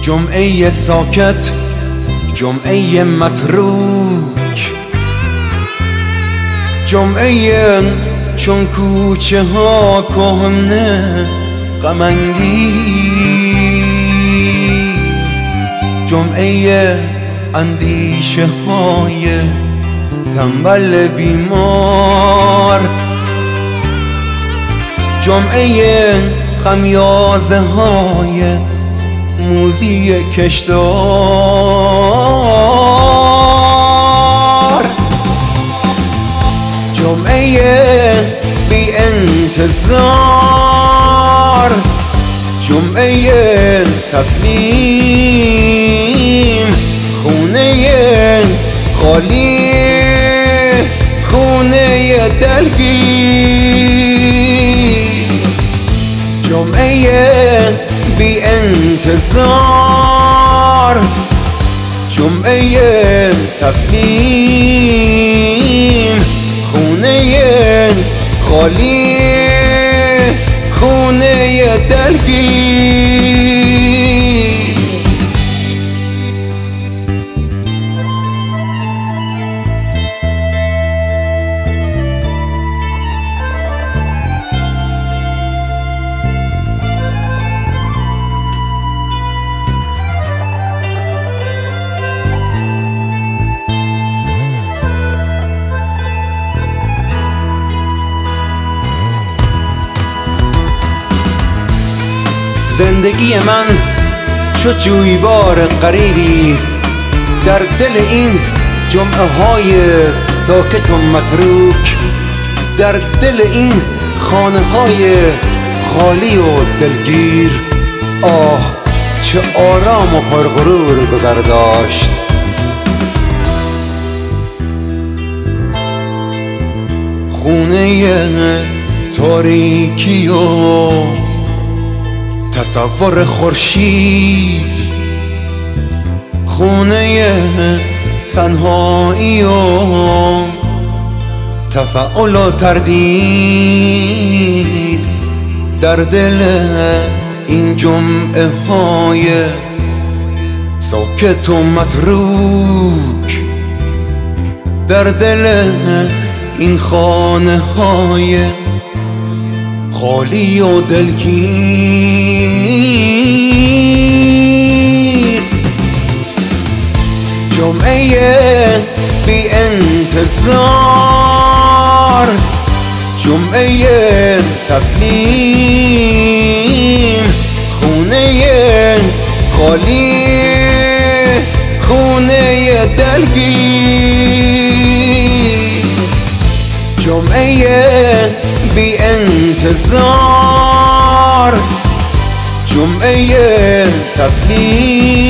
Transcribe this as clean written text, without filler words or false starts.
جمعه ساکت، جمعه متروک، جمعه چون کوچه ها کهنه غم انگیز، جمعه اندیشه های تنبل بیمار، جمعه خمیازه های موذی کشدار، جمعه بی انتظار، جمعه تسلیم، خونه خالی، خونه دلگیر، جمعه بی انتظار، جمعه تسلیم، خونه خالی، خونه دلگیر. زندگی من چو جویبار غریبی در دل این جمعه های ساکت و متروک، در دل این خانه های خالی و دلگیر. آه چه آرام و پرغرور گذر داشت. خونه تاریکی و تصور خورشید، خونه تنهایی و تفاعل و تردید، در دل این جمعه های ساکت و متروک، در دل این خانه های خالی و دلگیر، جمعه بی انتظار، جمعه تسلیم، خونه خالی، خونه دلگیر، جمعه بی انتظار، جمعه تسلیم،